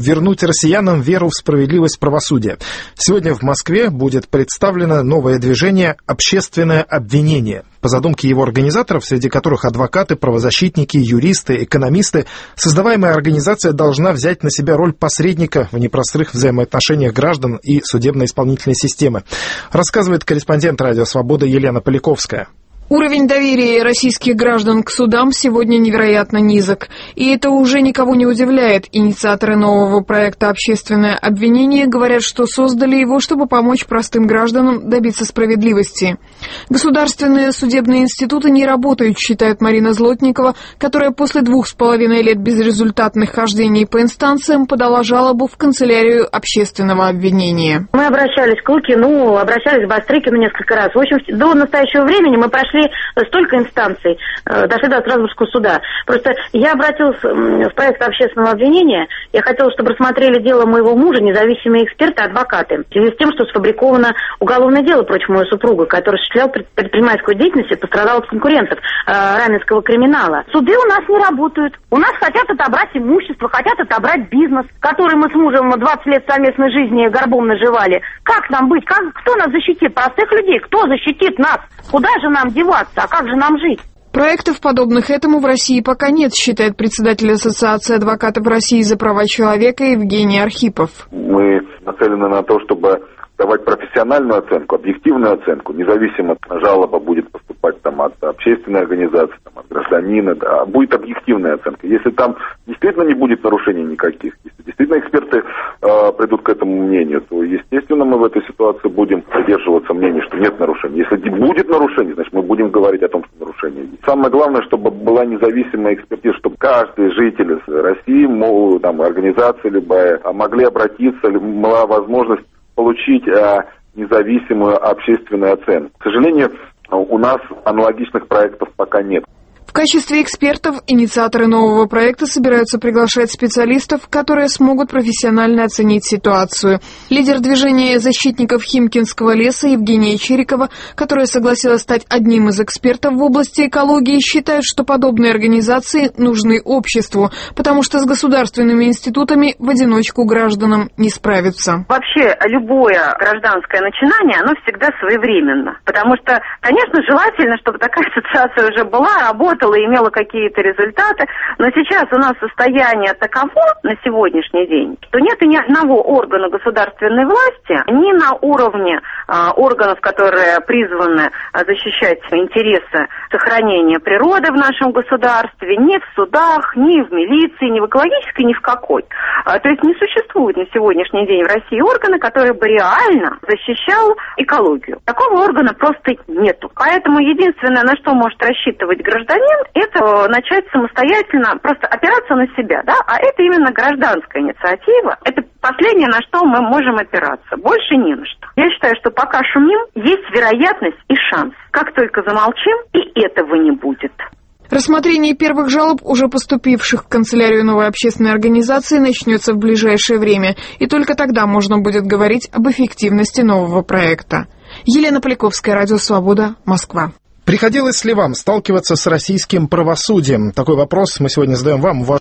вернуть россиянам веру в справедливость правосудия. Сегодня в Москве будет представлено новое движение «Общественное обвинение». По задумке его организаторов, среди которых адвокаты, правозащитники, юристы, экономисты, создаваемая организация должна взять на себя роль посредника в непростых взаимоотношениях граждан и судебно-исполнительной системы, рассказывает корреспондент «Радио Свобода» Елена Поляковская. Уровень доверия российских граждан к судам сегодня невероятно низок. И это уже никого не удивляет. Инициаторы нового проекта «Общественное обвинение» говорят, что создали его, чтобы помочь простым гражданам добиться справедливости. Государственные судебные институты не работают, считает Марина Злотникова, которая после 2,5 лет безрезультатных хождений по инстанциям подала жалобу в канцелярию общественного обвинения. Мы обращались к Лукину, обращались к Бастрыкину несколько раз. В общем, до настоящего времени мы прошли столько инстанций, дошли до Страсбургского суда. Просто я обратилась в проект общественного обвинения. Я хотела, чтобы рассмотрели дело моего мужа независимые эксперты, адвокаты. В связи с тем, что сфабриковано уголовное дело против моей супруги, который осуществлял предпринимательскую деятельность и пострадал от конкурентов раменского криминала. Суды у нас не работают. У нас хотят отобрать имущество, хотят отобрать бизнес, который мы с мужем 20 лет совместной жизни горбом наживали. Как нам быть? Кто нас защитит? Простых людей. Кто защитит нас? Куда же нам деваться? А как же нам жить? Проектов, подобных этому, в России пока нет, считает председатель Ассоциации адвокатов России за права человека Евгений Архипов. Мы нацелены на то, чтобы давать профессиональную оценку, объективную оценку, независимо жалоба будет поступать там от общественной организации, там, от гражданина, да, будет объективная оценка. Если там действительно не будет нарушений никаких, если действительно эксперты придут к этому мнению, то, естественно, мы в этой ситуации будем придерживаться мнения, что нет нарушений. Если будет нарушение, значит, мы будем говорить о том, что нарушение есть. Самое главное, чтобы была независимая экспертиза, чтобы каждый житель России, там, организация любая, могли обратиться, была возможность получить независимую общественную оценку. К сожалению, у нас аналогичных проектов пока нет. В качестве экспертов инициаторы нового проекта собираются приглашать специалистов, которые смогут профессионально оценить ситуацию. Лидер движения защитников Химкинского леса Евгения Чирикова, которая согласилась стать одним из экспертов в области экологии, считает, что подобные организации нужны обществу, потому что с государственными институтами в одиночку гражданам не справиться. Вообще, любое гражданское начинание, оно всегда своевременно. Потому что, конечно, желательно, чтобы такая ассоциация уже была, работала и имела какие-то результаты, но сейчас у нас состояние таково на сегодняшний день, что нет ни одного органа государственной власти, ни на уровне органов, которые призваны защищать интересы сохранения природы в нашем государстве, ни в судах, ни в милиции, ни в экологической, ни в какой. То есть не существует на сегодняшний день в России органа, который бы реально защищал экологию. Такого органа просто нету. Поэтому единственное, на что может рассчитывать гражданин, это начать самостоятельно просто опираться на себя, да, а это именно гражданская инициатива, это последнее, на что мы можем опираться, больше не на что. Я считаю, что пока шумим, есть вероятность и шанс. Как только замолчим, и этого не будет. Рассмотрение первых жалоб, уже поступивших в канцелярию новой общественной организации, начнется в ближайшее время, и только тогда можно будет говорить об эффективности нового проекта. Елена Поляковская, Радио Свобода, Москва. Приходилось ли вам сталкиваться с российским правосудием? Такой вопрос мы сегодня задаем вам,